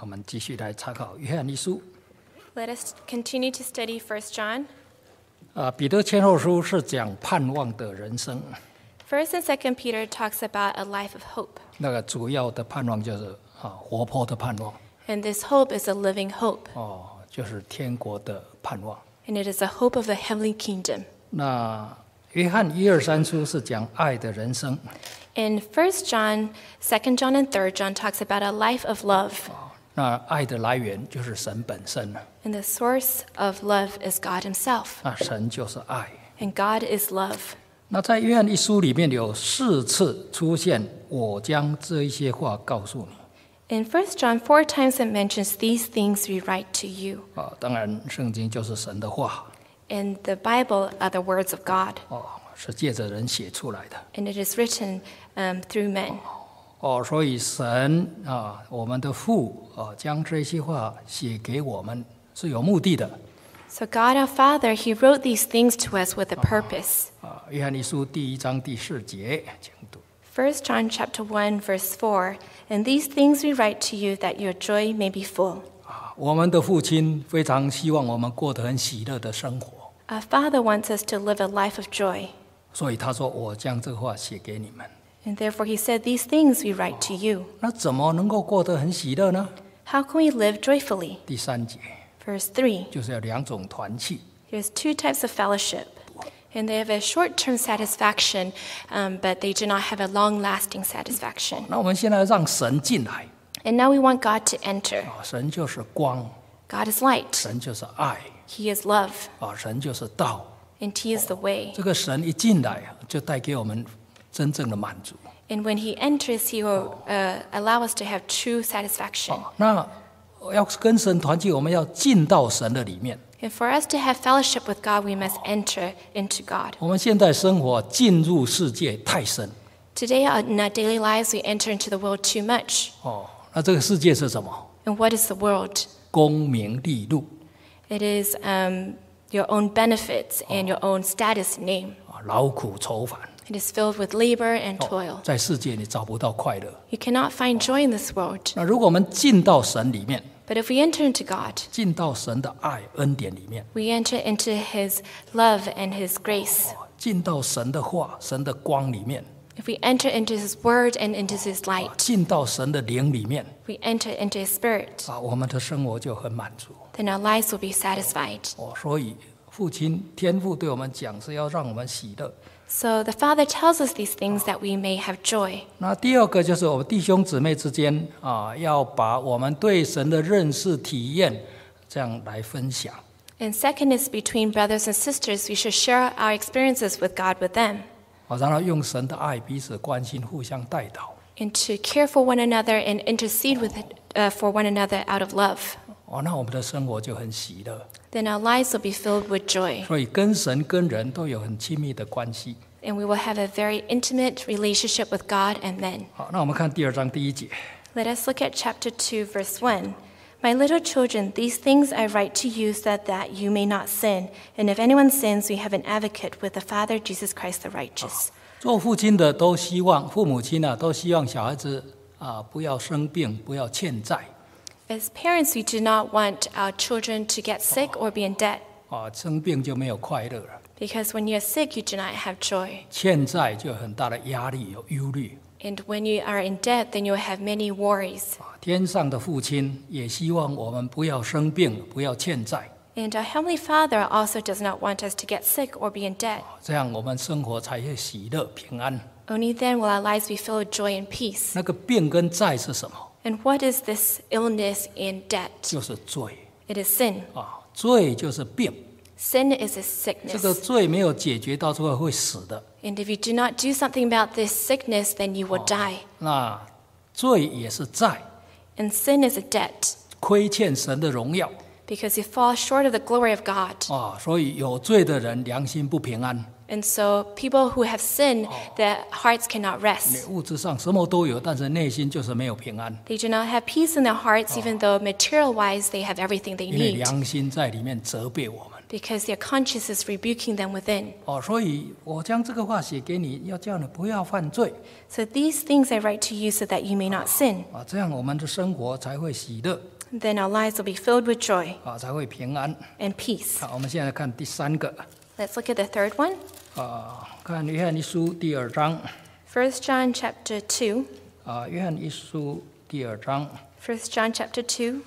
们继续来参考约翰一书。 Let us continue to study 1 John. 彼得前后书是讲盼望的人生。 1 and 2 Peter talks about a life of hope. 那个主要的盼望就是活泼的盼望。 And this hope is a living hope. 就是天国的盼望。 And it is a hope of the heavenly kingdom. 那约翰1、2、3书是讲爱的人生。 In 1 John, 2 John, and 3 John talks about a life of love. 那爱的来源就是神本身了。 And the source of love is God himself. 那神就是爱。 And God is love. 那在约翰一书里面有4次出现，我将这一些话告诉你。 In 1 John, 4 times it mentions these things we write to you. 当然圣经就是神的话。 And the Bible are the words of God. 是借着人写出来的。 And it is written through men. 所以神我们的父将这些话写给我们是有目的的。 So God our Father, He wrote these things to us with a purpose. 约翰一书第1章第4节，请读。 1 John chapter 1, verse 4, and these things we write to you that your joy may be full. 我们的父亲非常希望我们过得很喜乐的生活。 Our Father wants us to live a life of joy. 所以他说我将这话写给你们。 And therefore He said, these things we write to you. 那怎么能够过得很喜乐呢？ How can we live joyfully? 第3节 Verse 3, 就是有2种团契。 there's 2 types of fellowship. And they have a short-term satisfaction, but they do not have a long-lasting satisfaction. 那我们现在让神进来。 And now we want God to enter. 神就是光。 God is light. 神就是爱。 He is love. 神就是道。 And He is the way. 这个神一进来就带给我们真正的满足。 And when He enters, He will allow us to have true satisfaction. 那要跟神团契，我们要进到神的里面。 And for us to have fellowship with God, we must enter into God. 我们现在生活进入世界太深。 Today, in our daily lives, we enter into the world too much. 那这个世界是什么？ And what is the world? 功名利禄。 It is your own benefits and your own status and name. 劳苦愁烦。 It is filled with labor and toil. 在世界你找不到快乐。 You cannot find joy in this world. 那如果我们进到神里面， But if we enter into God, 进到神的爱恩典里面， we enter into His love and His grace. 进到神的话、神的光里面， If we enter into His word and into His light, 进到神的灵里面， we enter into His spirit, 我们的生活就很满足。 then our lives will be satisfied. 所以父亲天父对我们讲是要让我们喜乐。 So the Father tells us these things that we may have joy. 那第二个就是我们弟兄姊妹之间要把我们对神的认识体验这样来分享。 And second is between brothers and sisters, we should share our experiences with God with them. 然后用神的爱彼此关心，互相代祷。 And to care for one another and intercede for one another out of love. 那我们的生活就很喜乐。 Then our lives will be filled with joy. 所以跟神跟人都有很亲密的关系。 And we will have a very intimate relationship with God and men. 好，那我们看第2章第1节。 Let us look at chapter 2, verse 1. My little children, these things I write to you so that you may not sin. And if anyone sins, we have an advocate with the Father, Jesus Christ the righteous. 做父亲的都希望，父母亲都希望小孩子不要生病，不要欠债。 As parents, we do not want our children to get sick or be in debt. 生病就没有快乐了。 Because when you're sick, you do not have joy. 欠债就有很大的压力，有忧虑。 And when you are in debt, then you will have many worries. 天上的父亲也希望我们不要生病，不要欠债。 And our Heavenly Father also does not want us to get sick or be in debt. 这样我们生活才会喜乐平安。 Only then will our lives be filled with joy and peace. 那个病跟债是什么？ And what is this illness and debt? 就是罪。 It is sin. 罪就是病。 Sin is a 这个 sickness. 罪没有解决，到最后会死的。 And if you do not do something about this sickness, then you will die. 那罪也是债， And sin is a debt. 亏欠神的荣耀。 Because you fall short of the glory of God. 所以有罪的人良心不平安。 And so people who have sinned, their hearts cannot 你 rest. 物质上什么都有，但是内心就是没有平安， They do not have peace in their hearts, even though material-wise they have everything they 因为 need. 良心在里面责备我们。 because their conscience is rebuking them within. 所以我将这个话写给你，要叫你不要犯罪 So these things I write to you so that you may not sin. 这样我们的生活才会喜乐 Then our lives will be filled with joy 才会平安。 and peace. 好，我们现在看第3个 Let's look at the third one. 看约翰一书第2章 1 John chapter 2. 约翰一书第2章 1 John chapter 2,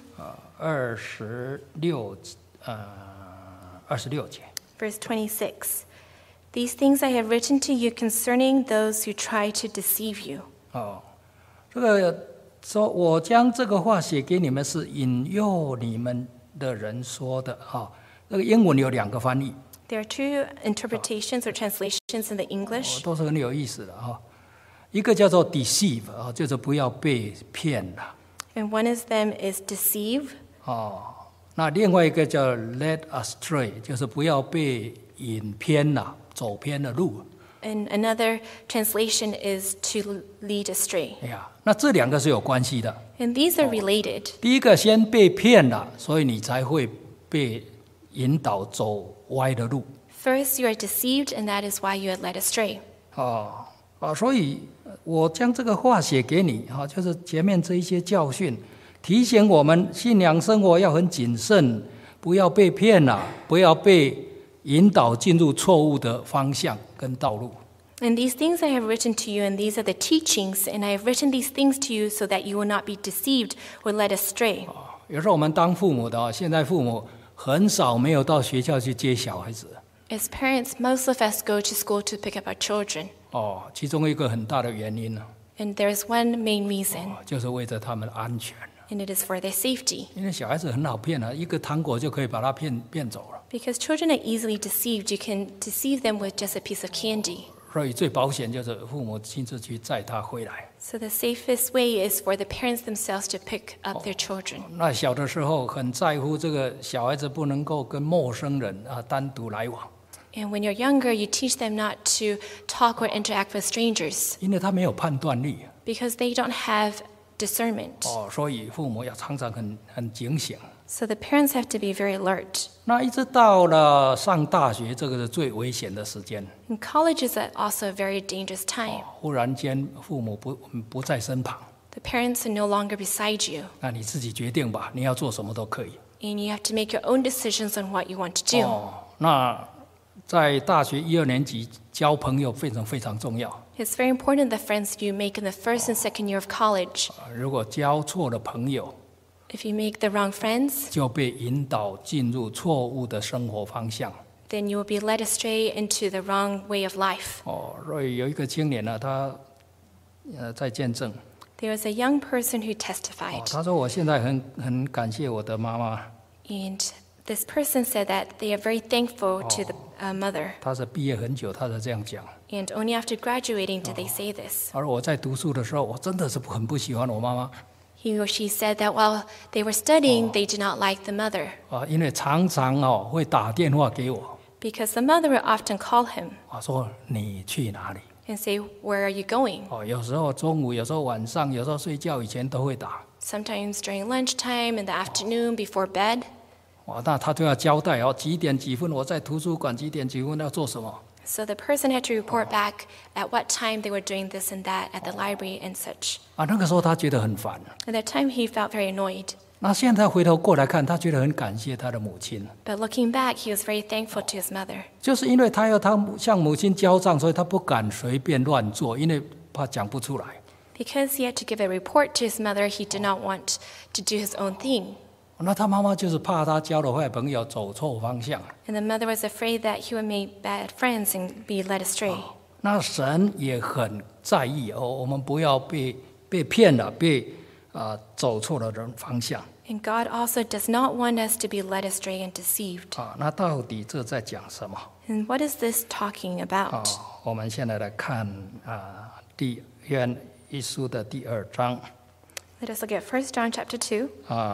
26节。 verse 26. These things I have written to you concerning those who try to deceive you. 这个说我将这个话写给你们，是引诱你们的人说的这个英文有2个翻译， There are two interpretations or translations in the English. 都是很有意思的一个叫做 deceive 就是不要被骗了 And one of them is deceive, 那另外一个叫 led astray， 就是不要被引偏了，走偏了路。 and another translation is to lead astray. 那这2个是有关系的。 And these are related. 第一个先被骗了，所以你才会被引导走歪的路。 First, you are deceived, and that is why you are led astray. 所以我将这个话写给你就是前面这一些教训，提醒我们信仰生活要很谨慎，不要被骗了，不要被引导进入错误的方向跟道路。 And these things I have written to you, and these are the teachings, and I have written these things to you so that you will not be deceived or led astray. 有时候我们当父母的现在父母很少没有到学校去接小孩子。 As parents, most of us go to school to pick up our children. 其中一个很大的原因呢 And there is one main reason, 就是为着他们的安全。 and it is for their safety. 因为小孩子很好骗一个糖果就可以把他骗走了。 Because children are easily deceived, you can deceive them with just a piece of candy. 所以最保险就是父母亲自去载他回来。 So the safest way is for the parents themselves to pick up their children. 那小的时候很在乎这个小孩子不能够跟陌生人单独来往， And when you're younger, you teach them not to talk or interact with strangers 因为他没有判断力。 because they don't have discernment. 所以父母要常常很警醒。 So the parents have to be very alert. 那一直到了上大学，这个是最危险的时间。 And college is also a very dangerous time. 忽然间父母不在身旁， The parents are no longer beside you, 那你自己决定吧，你要做什么都可以。 and you have to make your own decisions on what you want to do. 那在大学1、2年级交朋友非常非常重要。 It's very important the friends you make in the first and second year of college. 如果交错了朋友， If you make the wrong friends, 就被引导进入错误的生活方向。 then you will be led astray into the wrong way of life. 所以有一个青年呢，他在见证， There was a young person who testified, 他说：“我现在很感谢我的妈妈， and this person said that they are very thankful to the mother. 他是毕业很久，他才这样讲。 And only after graduating did they say this. 而我在读书的时候，我真的是很不喜欢我妈妈 He or she said that while they were studying, they did not like the mother 因为常常会打电话给我， because the mother would often call him 说你去哪里？ and say, "Where are you going?" 有时候中午，有时候晚上，有时候睡觉以前都会打。 Sometimes during lunchtime, in the afternoon, before bed. 那他就要交代几点几分我在图书馆，几点几分要做什么。 So the person had to report back at what time they were doing this and that at the library and such. 那个时候他觉得很烦。 At that time, he felt very annoyed. 那现在回头过来看，他觉得很感谢他的母亲， But looking back, he was very thankful to his mother 就是因为他要向母亲交账，所以他不敢随便乱做，因为怕讲不出来。 because he had to give a report to his mother. He did not want to do his own thing. 那他妈妈就是怕他交了坏朋友走错方向。 And the mother was afraid that he would make bad friends and be led astray. 那神也很在意我们不要被骗了，被走错了方向。 And God also does not want us to be led astray and deceived. 那到底这在讲什么？ And what is this talking about? 我们现在来看约翰一书的第2章 Let us look at 1 John chapter 2,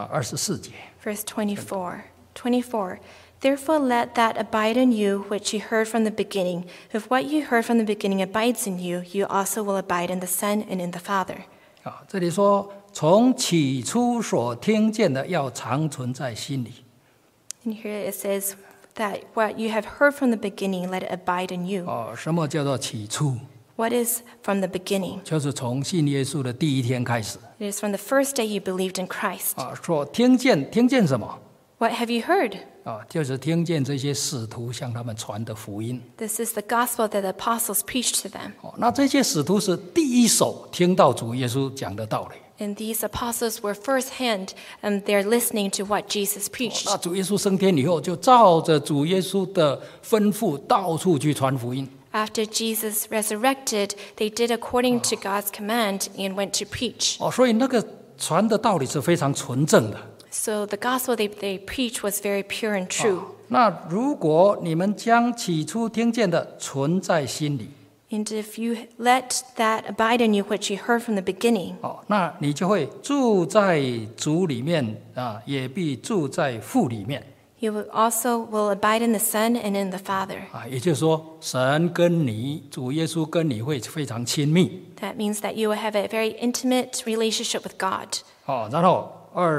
24节。 verse 24. 24. Therefore let that abide in you which you heard from the beginning. If what you heard from the beginning abides in you, you also will abide in the Son and in the Father. 这里说从起初所听见的要常存在心里。 And here it says that what you have heard from the beginning, let it abide in you. 什么叫做起初？ What is from the beginning? 就是从信耶稣的第一天开始。 It is from the first day you believed in Christ. 说听见什么？ What have you heard? 就是听见这些使徒向他们传的福音。 This is the gospel that the apostles preached to them. 那这些使徒是第一手听到主耶稣讲的道理。 And these apostles were firsthand, they're listening to what Jesus preached. 那主耶稣升天以后，就照着主耶稣的吩咐，到处去传福音。 After Jesus resurrected, they did according to God's command and went to preach. 所以那个传的道理是非常纯正的。 So the gospel they preached was very pure and true. 那如果你们将起初听见的存在心里， And if you let that abide in you, which you heard from the beginning, 那你就会住在主里面也必住在父里面。 you also will abide in the Son and in the Father. 也就是说，神跟你，主耶稣跟你会非常亲密。 That means that you will have a very intimate relationship with God. 然后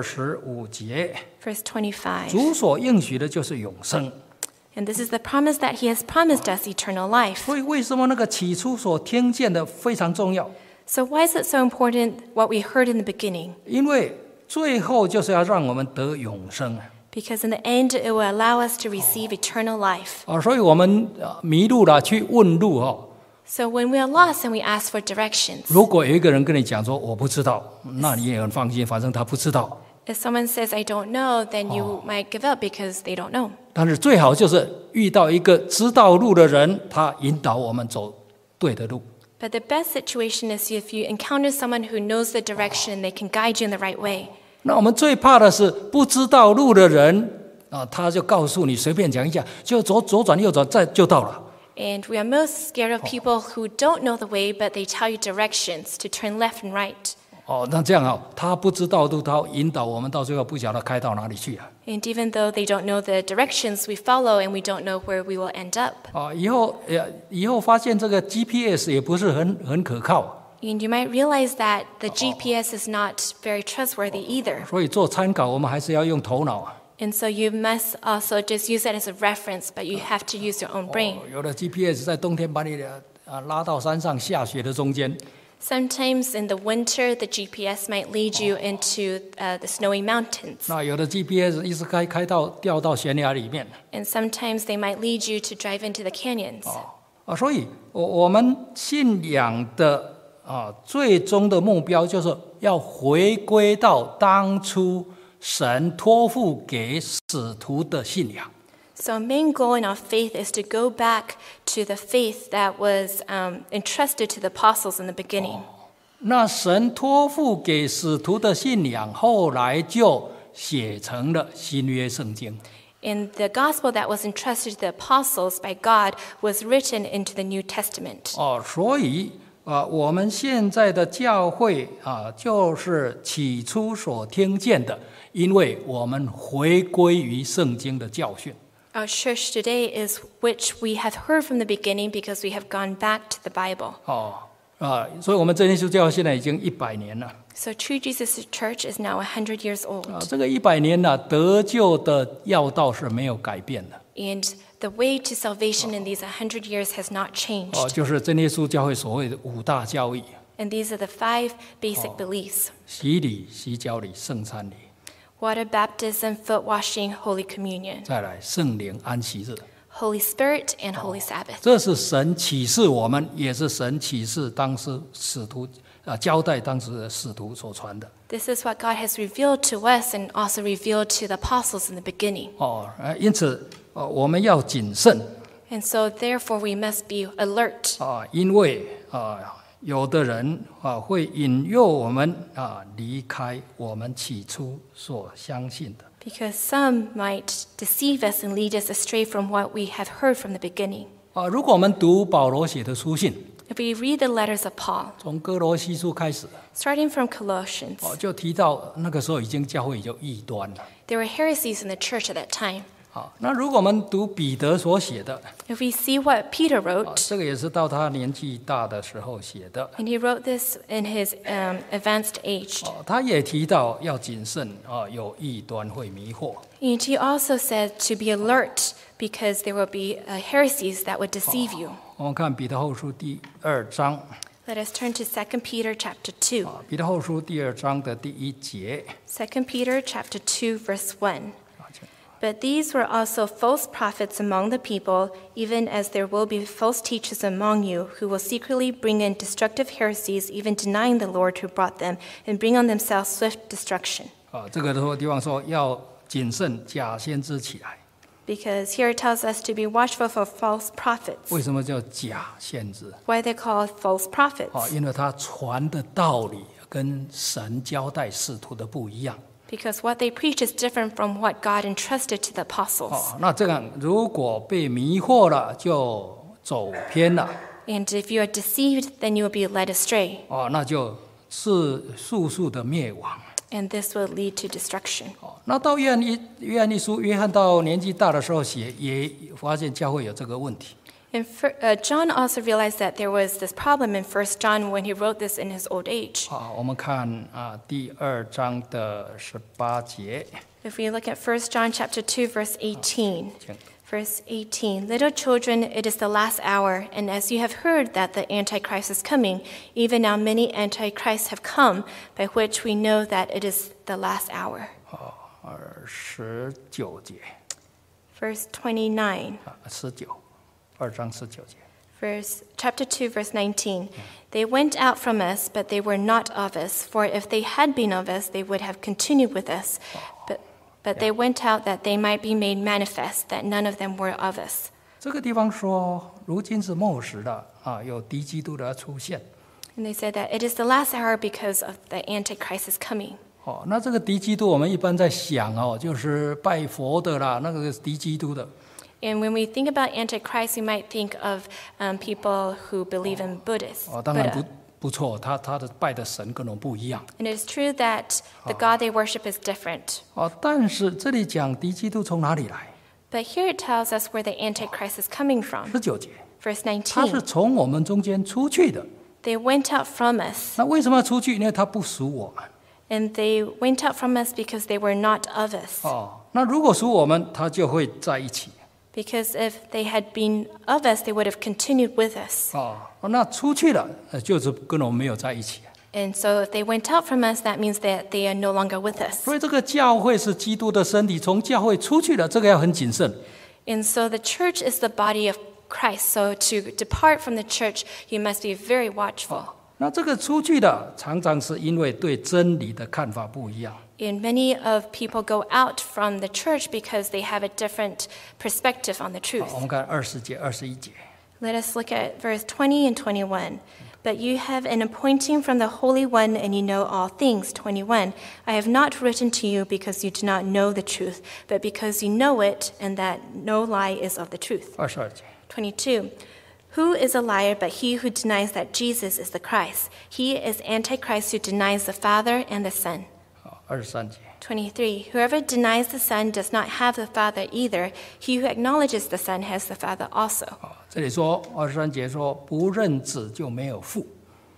25节， Verse 25. 主所应许的就是永生。 And this is the promise that He has promised us, eternal life. 所以为什么那个起初所听见的非常重要？ So why is it so important what we heard in the beginning? 因为最后就是要让我们得永生。 Because in the end, it will allow us to receive eternal life. 所以我们迷路了去问路。 So when we are lost and we ask for directions, 如果有一个人跟你讲说我不知道，那你也很放心，反正他不知道。 if someone says, I don't know, then you might give up because they don't know. 但是最好就是遇到一个知道路的人，他引导我们走对的路。 But the best situation is if you encounter someone who knows the direction, they can guide you in the right way. 那我们最怕的是不知道路的人他就告诉你随便讲一下，就左转右转，再就到了。 And we are most scared of people who don't know the way, but they tell you directions to turn left and right. 那这样他不知道路，他引导我们到最后不晓得开到哪里去了。 And even though they don't know the directions we follow and we don't know where we will end up. 以后发现这个 GPS 也不是很可靠。 And you might realize that the GPS is not very trustworthy either. 所以做参考，我们还是要用头脑。 And so you must also just use that as a reference, but you have to use your own brain. 有的 GPS 在冬天把你拉到山上下雪的中间。 Sometimes in the winter, the GPS might lead you into the snowy mountains. 那有的 GPS 一直开到掉到悬崖里面。 And sometimes they might lead you to drive into the canyons. 所以我们信仰的最终的目标就是要回归到当初神托付给使徒的信仰。 So our main goal in our faith is to go back to the faith that was entrusted to the apostles in the beginning. 那神托付给使徒的信仰，后来就写成了新约圣经。 And the gospel that was entrusted to the apostles by God was written into the New Testament. 所以我们现在的教会就是起初所听见的，因为我们回归于圣经的教训。 Our church today is which we have heard from the beginning because we have gone back to the Bible. 所以我们真耶稣教会现在已经100年了。 So True Jesus Church is now 100 years old. 这个100年得救的要道是没有改变的。 And the way to salvation in these 100 years has not changed. 就是真耶稣教会所谓的5大教义： And these are the 5 basic beliefs. 洗礼、洗脚礼、圣餐礼， Water baptism, foot washing, Holy Communion, 再来圣灵安息日。 Holy Spirit, and Holy Sabbath. 这是神启示我们，也是神启示当时使徒交代当时的使徒所传的。 This is what God has revealed to us and also revealed to the apostles in the beginning. 因此我们要谨慎。 And so therefore we must be alert. 因为有的人会引诱我们离开我们起初所相信的。 Because some might deceive us and lead us astray from what we have heard from the beginning. 如果我们读保罗写的书信， If we read the letters of Paul, 从哥罗西书开始， starting from Colossians, 就提到那个时候已经教会已经异端了。 there were heresies in the church at that time. 那如果我们读彼得所写的， If we see what Peter wrote, 这个也是到他年纪大的时候写的。 and he wrote this in his advanced age. 他也提到要谨慎有异端会迷惑。 And he also said to be alert because there will be heresies that would deceive you. 我们看彼得后书第2章， Let us turn to 2 Peter chapter 2. 彼得后书第2章的第1节。 2 Peter chapter 2 verse 1. But these were also false prophets among the people, even as there will be false teachers among you, who will secretly bring in destructive heresies, even denying the Lord who brought them, and bring on themselves swift destruction. 这个地方说要谨慎假先知起来。 Because here it tells us to be watchful for false prophets. 为什么叫假先知？ Why they're called false prophets? 因为他传的道理跟神交代使徒的不一样。 Because what they preach is different from what God entrusted to the apostles. 那这样如果被迷惑了，就走偏了。 And if you are deceived, then you will be led astray. 那就是速的灭亡。 And this will lead to destruction. 那到约翰一书，约翰到年纪大的时候写，也发现教会有这个问题。 And John also realized that there was this problem in 1 John when he wrote this in his old age. 我们看第2章的18节。 If we look at 1 John chapter 2, verse 18. Verse 18, Little children, it is the last hour, and as you have heard that the Antichrist is coming, even now many Antichrists have come, by which we know that it is the last hour. 19节。 Verse 29. 2章19节。 Chapter 2, verse 19. They went out from us, but they were not of us, for if they had been of us, they would have continued with us. But they went out that they might be made manifest, that none of them were of us. 这个地方说，如今是末时了有敌基督的出现。 And they said that it is the last hour because of the Antichrist is coming. 那这个敌基督，我们一般在想就是拜佛的啦，那个是敌基督的。 And when we think about Antichrist, we might think of people who believe in Buddhism. 当然不错，他的拜的神跟我们不一样。 And it is true that the God they worship is different. 但是这里讲敌基督从哪里来？ But here it tells us where the Antichrist is coming from. 19节， Verse 他是 19. 从我们中间出去的。 They went out from us. 那为什么要出去？因为他不属我们。 And they went out from us because they were not of us. 那如果属我们，他就会在一起。 Because if they had been of us, they would have continued with us. 那出去了，就是跟我们没有在一起。 And so if they went out from us, that means that they are no longer with us. 所以这个教会是基督的身体，从教会出去了，这个要很谨慎。 And so the church is the body of Christ. So to depart from the church, you must be very watchful. 那这个出去的，常常是因为对真理的看法不一样。 And many of people go out from the church because they have a different perspective on the truth. 我们看20节、21节。 Let us look at verse 20 and 21. But you have an appointing from the Holy One, and you know all things. 21. I have not written to you because you do not know the truth, but because you know it, and that no lie is of the truth. 22节。 22. Who is a liar but he who denies that Jesus is the Christ? He is Antichrist who denies the Father and the Son. 23节。 23. Whoever denies the Son does not have the Father either. He who acknowledges the Son has the Father also. 这里说23节说不认子就没有父。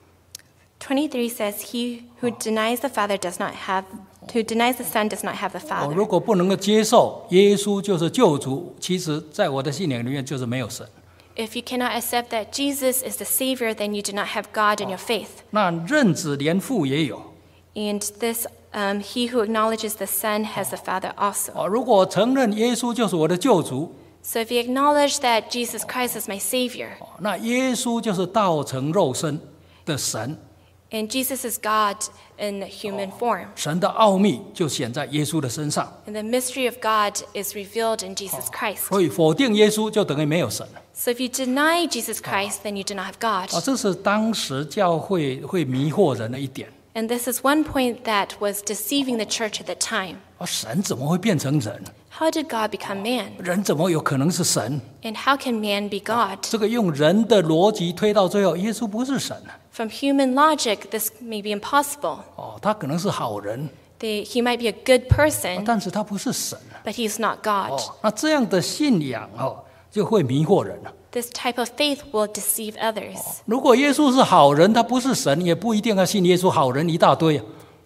23 says, He who denies the Father does not have, who denies the Son does not have the 如 Father. 果不能够接受耶稣就是救主，其实在我的信仰里面就是没有神。 If you cannot accept that Jesus is the Savior, then you do not have God in your faith. 那认子连父也有。 And this, he who acknowledges the Son has the Father also. 如果承认耶稣就是我的救主， So if you acknowledge that Jesus Christ is my Savior, 那耶稣就是道成肉身的神， and Jesus is God in human form, 神的奥秘就显在耶稣的身上。 and the mystery of God is revealed in Jesus Christ. 所以否定耶稣就等于没有神了。 So if you deny Jesus Christ, then you do not have God. 这是当时教会会迷惑人的一点。 And this is one point that was deceiving the church at the time. 神怎么会变成人？ How did God become man? 人怎么有可能是神？ And how can man be God? 这个用人的逻辑推到最后，耶稣不是神。 From human logic, this may be impossible. 他可能是好人， He might be a good person, 但是他不是神。 but he's not God. 那这样的信仰就会迷惑人了。 This type of faith will deceive others. 如果耶稣是好人，他不是神，也不一定要信耶稣。好人一大堆。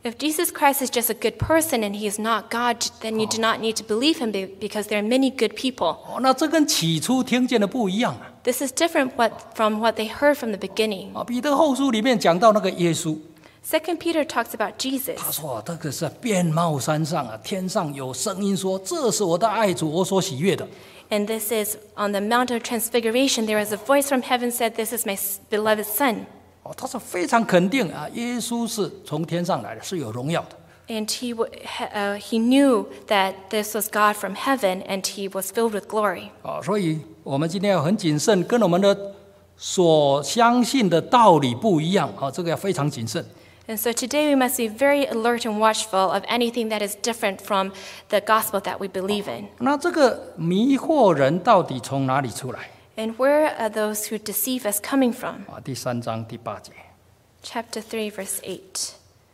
If Jesus Christ is just a good person and he is not God, then you do not need to believe him because there are many good people. 那这跟起初听见的不一样啊。 This is different from what they heard from the beginning. 彼得后书里面讲到那个耶稣， 2 Peter talks about Jesus. 他说这个是变茂山上啊，天上有声音说：“这是我的爱子，我所喜悦的。” And this is on the Mount of Transfiguration. There was a voice from heaven said, "This is my beloved Son." 他是非常肯定啊，耶稣是从天上来的，是有荣耀的。 And he knew that this was God from heaven, and he was filled with glory. 所以我们今天要很谨慎，跟我们的所相信的道理不一样啊，这个要非常谨慎。 And so today we must be very alert and watchful of anything that is different from the gospel that we believe in. 那这个迷惑人到底从哪里出来？ And where are those who deceive us coming from? 第3章第8节。 Chapter 3, verse 8.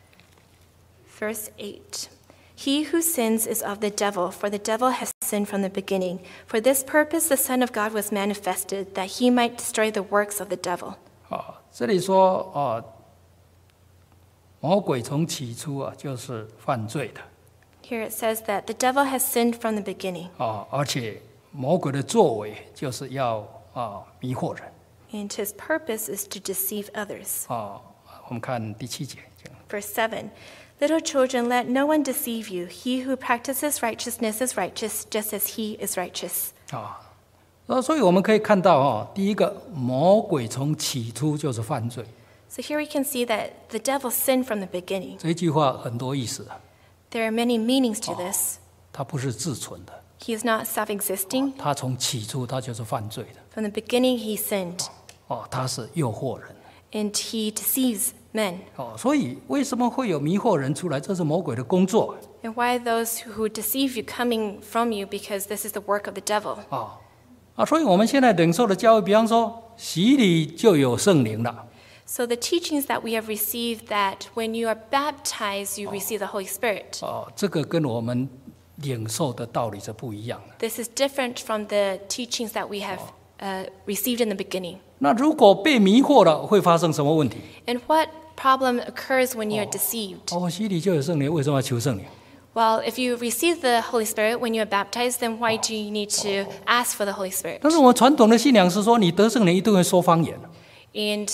Verse 8. He who sins is of the devil, for the devil has sinned from the beginning. For this purpose the Son of God was manifested, that he might destroy the works of the devil. 这里说魔鬼从起初啊就是犯罪的。 Here it says that the devil has sinned from the beginning. 而且魔鬼的作为就是要迷惑人。 And his purpose is to deceive others. 我们看第7节。 Verse 7. Little children, let no one deceive you. He who practices righteousness is righteous, just as he is righteous. 所以我们可以看到第一个，魔鬼从起初就是犯罪。 So here we can see that the devil sinned from the beginning. 这句话很多意思。 There are many meanings to this. 他不是自存的。 He is not self-existing. 他从起初他就是犯罪的。 From the beginning he sinned. 他是诱惑人。 And he deceives men. 所以为什么会有迷惑人出来？这是魔鬼的工作。 And why those who deceive you coming from you? Because this is the work of the devil. 所以我们现在领受的教育，比方说洗礼就有圣灵了。 So the teachings that we have received, that when you are baptized, you receive the Holy Spirit. 这个跟我们领受的道理是不一样的。 This is different from the teachings that we have received in the beginning. 那如果被迷惑了，会发生什么问题？ And what problem occurs when you are deceived? 洗礼就有圣灵，为什么要求圣灵？ Well, if you receive the Holy Spirit when you are baptized, then why do you need to ask for the Holy Spirit? 但是我传统的信仰是说，你得圣灵一定会说方言。 And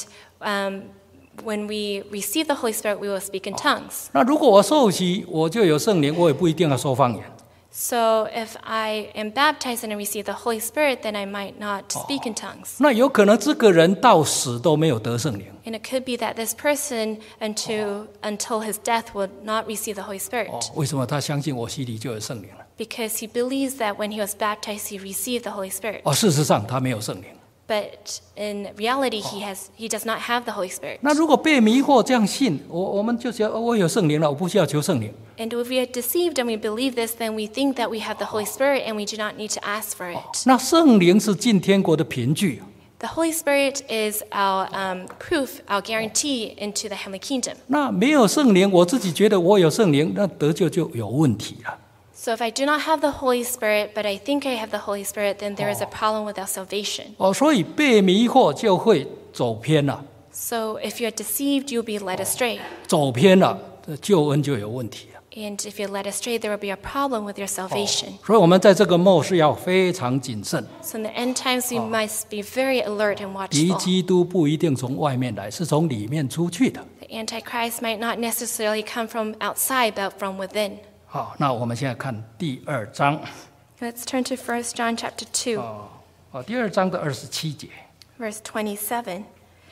when we receive the Holy Spirit, we will speak in tongues. 那如果我受洗，我就有圣灵，我也不一定要说方言。 So if I am baptized and I receive the Holy Spirit, then I might not speak in tongues. 那有可能这个人到死都没有得圣灵。 And it could be that this person, until his death, would not receive the Holy Spirit. 为什么他相信我洗礼就有圣灵了？ Because he believes that when he was baptized, he received the Holy Spirit. 事实上他没有圣灵。 But in reality, he does not have the Holy Spirit. 那如果被迷惑这样信，我们就觉得我有圣灵了，我不需要求圣灵。 And if we are deceived and we believe this, then we think that we have the Holy Spirit and we do not need to ask for it. 那圣灵是进天国的凭据。 The Holy Spirit is our proof, our guarantee into the heavenly kingdom. 那没有圣灵，我自己觉得我有圣灵，那得救就有问题了。 So if I do not have the Holy Spirit, but I think I have the Holy Spirit, then there is a problem with our salvation. 所以被迷惑就会走偏了。 So if you're deceived, you'll be led astray. 走偏了，救恩就有问题了。 And if you're led astray, there will be a problem with your salvation. 所以我们在这个末世要非常谨慎。 So in the end times, we must be very alert and 敌 watchful. 基督不一定从外面来，是从里面出去的。 The Antichrist might not necessarily come from outside, but from within. 好，那我们现在看第2章。 Let's turn to 1 John chapter 2, 第2章的27节。 verse 27.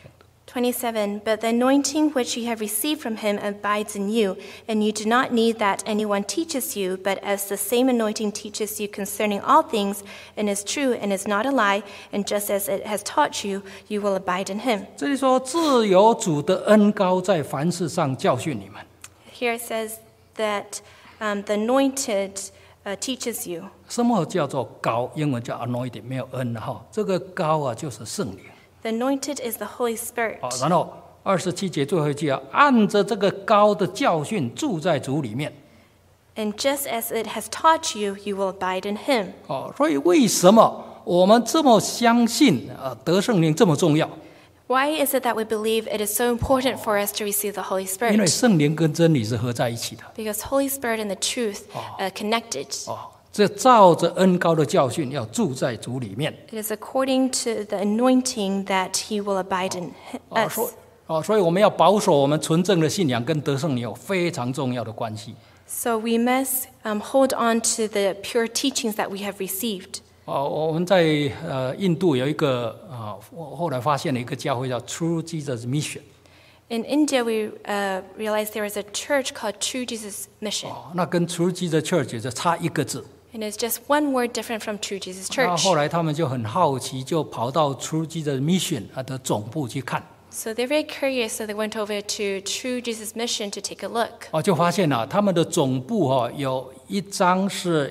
27, but the anointing which you have received from him abides in you, and you do not need that anyone teaches you, but as the same anointing teaches you concerning all things, and is true and is not a lie, and just as it has taught you, you will abide in him. 这里说，自有主的恩膏在凡事上教训你们。 Here it says that the anointed teaches you. 什么叫做膏？英文叫 anointed， 没有恩哈。这个膏就是圣灵。 The anointed is the Holy Spirit. 然后27节最后一句按着这个膏的教训住在主里面。 And just as it has taught you, you will abide in him. 所以为什么我们这么相信得圣灵这么重要？ Why is it that we believe it is so important for us to receive the Holy 因为 Spirit? 圣灵跟真理是合在一起的。 Because Holy Spirit and the truth connected. 这照着恩膏的教训，要住在主里面。 It is according to the anointing that He will abide in us. 所以我们要保守我们纯正的信仰，跟得胜灵有非常重要的关系。 So we must hold on to the pure teachings that we have received. 我们在印度有一个后来发现了一个教会叫 True Jesus Mission。 In India, we realized there is a church called True Jesus Mission. 那跟 True Jesus Church 就差一个字。 And it's just one word different from True Jesus 那 Church. 后来他们就很好奇，就跑到 True Jesus Mission 的总部去看。 So they're very curious, so they went over to True Jesus Mission to take a look. 就发现他们的总部有一张是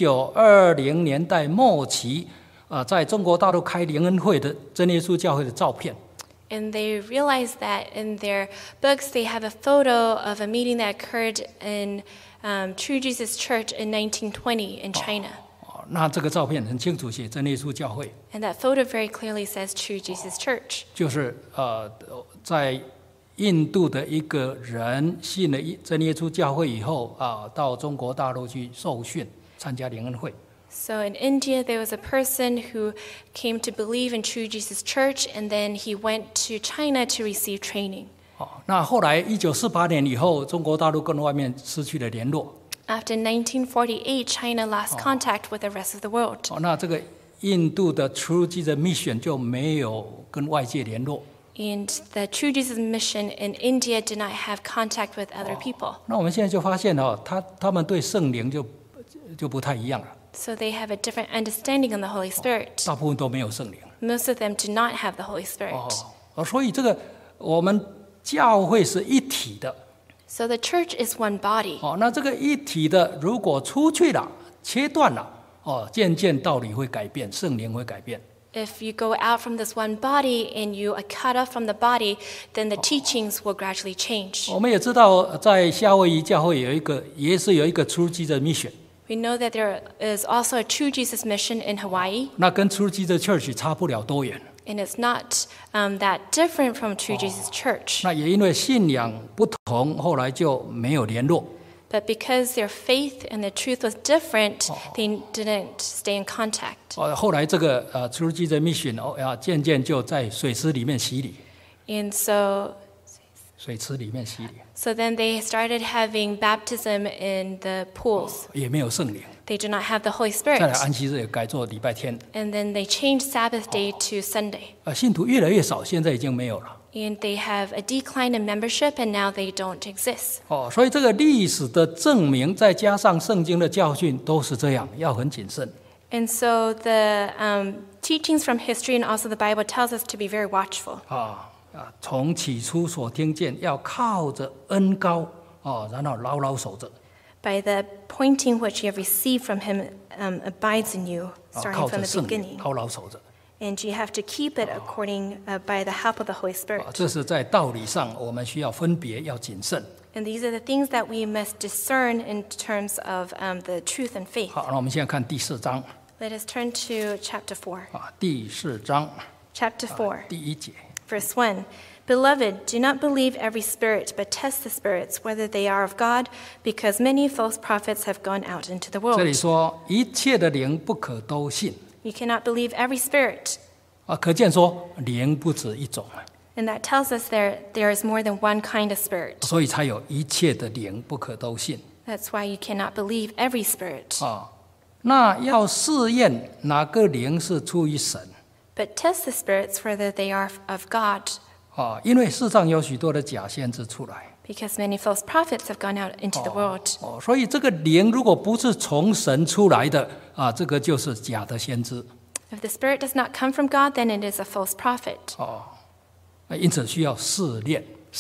1920年代末期在中国大陆开灵恩会的真耶稣教会的照片。 And they realized that in their books they have a photo of a meeting that occurred in True Jesus Church in 1920 in China. 那这个照片很清楚写真耶稣教会， And that photo very clearly says True Jesus Church. 就是在印度的一个人信了真耶稣教会以后到中国大陆去受训，参加灵恩会。 So in India, there was a person who came to believe in True Jesus Church, and then he went to China to receive training. 那后来1948年以后，中国大陆跟外面失去了联络。 After 1948, China lost contact with the rest of the world. 那这个印度的 True Jesus Mission 就没有跟外界联络。 And the True Jesus Mission in India did not have contact with other people. 那我们现在就发现他们对圣灵就不太一样了。 So they have a different understanding on the Holy Spirit. 大部分都没有圣灵。 Most of them do not have the Holy Spirit. 所以这个我们教会是一体的。 So the church is one body. 那这个一体的，如果出去了、切断了，渐渐道理会改变，圣灵会改变。 If you go out from this one body and you are cut off from the body, then the teachings will gradually change. 我们也知道，在夏威夷教会也是有一个 True Jesus Mission。 We know that there is also a True Jesus Mission in Hawaii, 那跟 True Jesus Church 差不了多远。 and it's not that different from True Jesus Church. 那也因为信仰不同，后来就没有联络。 But because their faith and their truth was different, they didn't stay in contact. 后来这个True Jesus Mission 渐渐就在水池里面洗礼， And so 水池里面洗礼 then they started having baptism in the pools. 也没有圣灵。 They do not have the Holy 再来 Spirit. 安息日也改做礼拜天。 And then they changed Sabbath day to Sunday. 信徒越来越少，现在已经没有了。 And they have a decline in membership, and now they don't exist. 所以这个历史的证明，再加上圣经的教训，都是这样，要很谨慎。 And so the teachings from history and also the Bible tells us to be very watchful. 从起初所听见，要靠着恩膏然后牢牢守着。 By the pointing which you have received from him abides in you, 靠 starting 着 from the 圣灵 beginning. 牢牢守着。 And you have to keep it according by the help of the Holy Spirit. 这是在道理上我们需要分别，要谨慎。 And these are the things that we must discern in terms of the truth and faith. 好，那我们现在看第4章 Let us turn to chapter 4. 第4章 Chapter 4, 第1节。 verse 1. Beloved, do not believe every spirit, but test the spirits, whether they are of God, because many false prophets have gone out into the 这里 world. 说一切的灵不可都信 You cannot believe every spirit. 可见说灵不止一种 And that tells us there is more than one kind of spirit. 所以才有一切的灵不可都信 That's why you cannot believe every spirit. 那要试验哪个灵是出于神 But test the spirits whether they are of God, 因为世上有许多的假先知出来 because many false prophets have gone out into the world. 所以这个灵如果不是从神出来的这个就是假的先知 If the spirit does not come from God, then it is a false prophet. 因此需要试验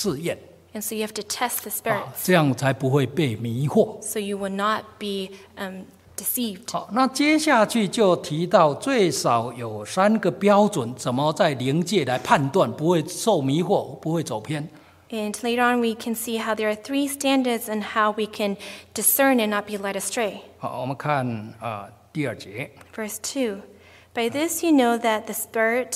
And so you have to test the spirits 这样才不会被迷惑 so you will not be deceived. 好，那接下去就提到最少有3个标准，怎么在灵界来判断，不会受迷惑，不会走偏。 And later on, we can see how there are 3 standards and how we can discern and not be led astray. 好，我们看第2节， Verse 2. By this you know that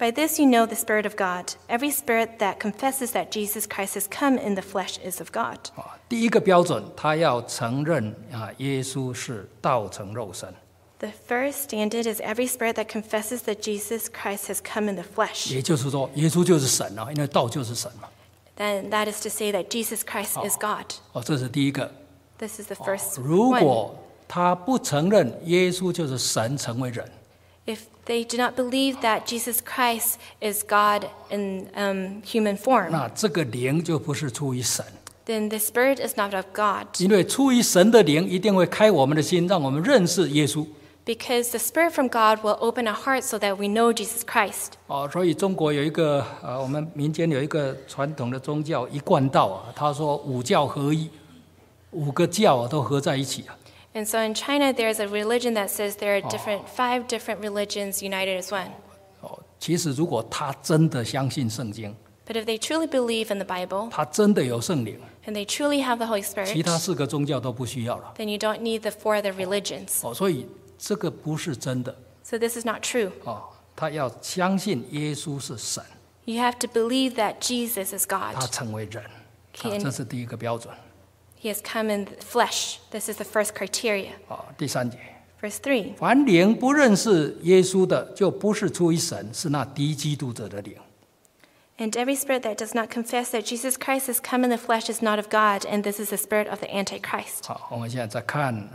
By this you know the Spirit of God. Every spirit that confesses that Jesus Christ has come in the flesh is of God. 第一个标准，他要承认耶稣是道成肉身。 The first standard is every spirit that confesses that Jesus Christ has come in the flesh. 也就是说，耶稣就是神啊，因为道就是神嘛。 Then that is to say that Jesus Christ is God. 这是第一个。 This is the first 如 one. 果他不承认耶稣就是神成为人， If they do not believe that Jesus Christ is God in human form, 那这个灵就不是出于神。 then the Spirit is not of God. 因为出于神的灵一定会开我们的心，让我们认识耶稣。 Because the Spirit from God will open our hearts so that we know Jesus Christ. 所以中国有一个我们民间有一个传统的宗教一贯道他说五教合一，5个教都合在一起 And so in China, there's a religion that says there are 5 different religions united as one. 其实如果他真的相信圣经， But if they truly believe in the Bible, 他真的有圣灵， and they truly have the Holy 其 Spirit, 他4个宗教都不需要了。 then you don't need the 4 other religions. 所以这个不是真的。 So this is not true. 他要相信耶稣是神， You have to believe that Jesus is 他 God. 成为人， Can- 这是第一个标准。 He has come in the flesh. This is the first criteria. 第3节， Verse 3. 凡灵不认识耶稣的，就不是出于神，是那敌基督者的灵。 And every spirit that does not confess that Jesus Christ has come in the flesh is not of God, and this is the spirit of the Antichrist. 好，我们现在再看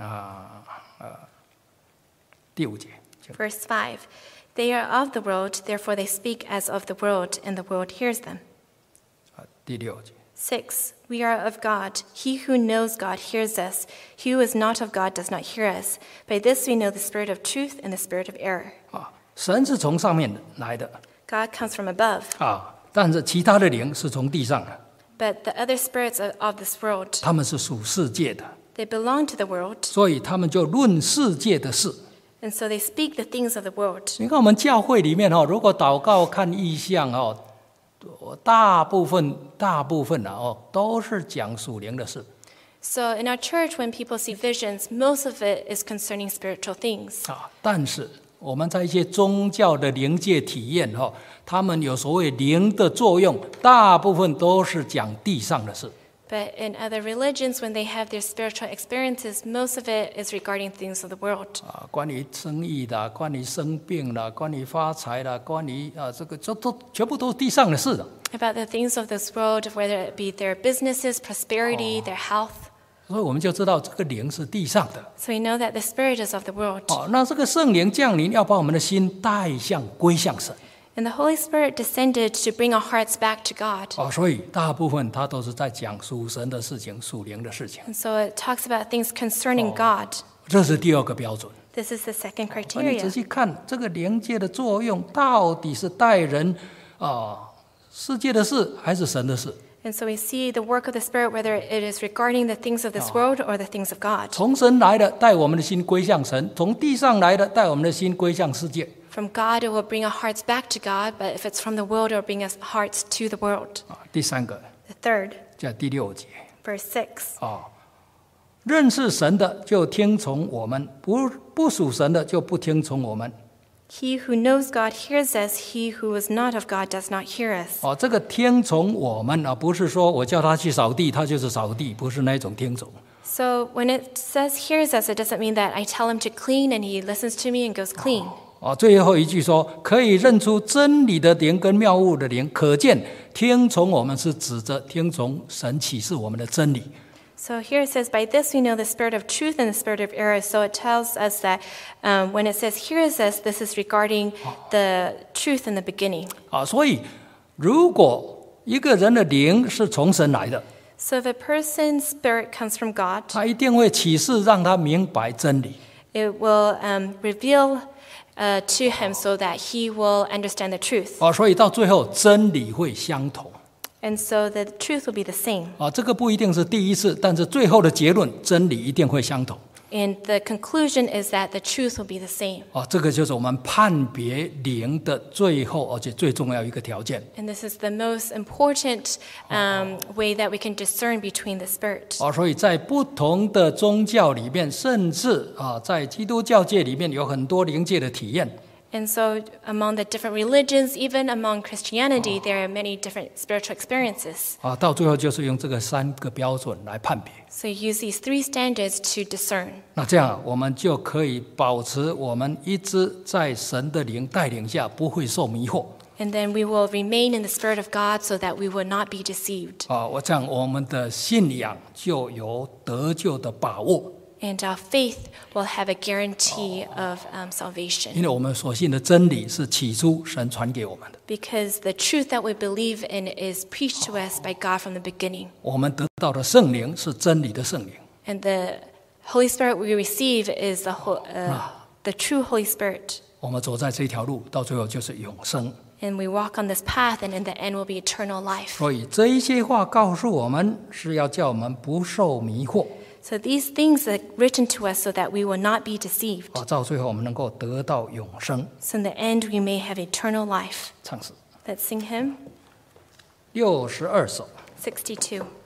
第5节。 Verse 5. They are of the world, therefore they speak as of the world, and the world hears them. 第6节。 6. We are of God. He who knows God hears us. He who is not of God does not hear us. By this we know the spirit of truth and the spirit of error. 神是从上面来的 God comes from above, 但是其他的灵是从地上的， but the other spirits of this world, 他们是属世界的， they belong to the world, 所以他们就论世界的事。 and so they speak the things of the world. 你看我们教会里面如果祷告看异象大部分都是讲属灵的事。 So in our church, when people see visions, most of it is concerning spiritual things. 但是我们在一些宗教的灵界体验他们有所谓灵的作用，大部分都是讲地上的事。 But in other religions, when they have their spiritual experiences, most of it is regarding things of the world. 关于生意的，关于生病的，关于发财的，关于这个全部都是地上的事的。 About the things of this world, whether it be their businesses, prosperity, their health. 所以我们就知道这个灵是地上的。 So we know that the spirit is of the world. 那这个圣灵降临，要把我们的心带向归向神。 And the Holy Spirit descended to bring our hearts back to God. 所以大部分他都是在讲属神的事情、属灵的事情。 And so it talks about things concerning God. 这是第2个标准。 This is the second 你仔 criteria. 细看这个灵界的作用，到底是带人世界的事，还是神的事？ And so we see the work of the Spirit, whether it is regarding the things of this world or the things of God. 从神来的，带我们的心归向神；从地上来的，带我们的心归向世界。 From God, it will bring our hearts back to God, but if it's from the world, it will bring our hearts to the world. 第3个， The third, 在第6节。 verse 6. 认识神的就听从我们，不属神的就不听从我们。 He who knows God hears us. He who is not of God does not hear us. 这个听从我们不是说我叫他去扫地，他就是扫地，不是那种听从。 So when it says hears us, it doesn't mean that I tell him to clean and he listens to me and goes clean. 最后一句说可以认出真理的灵跟谬误的灵，可见听从我们是指着听从神启示我们的真理。 So here it says, by this we know the spirit of truth and the spirit of error. So it tells us that when it says hears us, this is regarding the truth in the beginning. 所以如果一个人的灵是从神来的， So if a person's spirit comes from God, 他一定会启示让他明白真理。 it will reveal to him so that he will understand the truth. 所以到最后真理会相同。 And so the truth will be the same. 这个不一定是第一次，但是最后的结论真理一定会相同。 And the conclusion is that the truth will be the same. 这个就是我们判别灵的最后而且最重要一个条件。 And this is the most important way that we can discern between the spirit. 所以在不同的宗教里面，甚至在基督教界里面有很多灵界的体验。 And so, among the different religions, even among Christianity, there are many different spiritual experiences. 到最后就是用这个3个标准来判别。 So, you use these 3 standards to discern. 那这样我们就可以保持我们一直在神的灵带领下，不会受迷惑。 And then we will remain in the Spirit of God so that we will not be deceived. 这样我们的信仰就有得救的把握。 And our faith will have a guarantee of salvation. 因为我们所信的真理是起初神传给我们的。 Because the truth that we believe in is preached to us by God from the beginning. 我们得到的圣灵是真理的圣灵。 And the Holy Spirit we receive is the true Holy Spirit. 我们走在这条路，到最后就是永生。 And we walk on this path, and in the end will be eternal life. 所以这一些话告诉我们，是要叫我们不受迷惑。 So these things are written to us so that we will not be deceived. 到最后我们能够得到永生。 So in the end we may have eternal life. 唱诗 Let's sing hymn 62首。 62.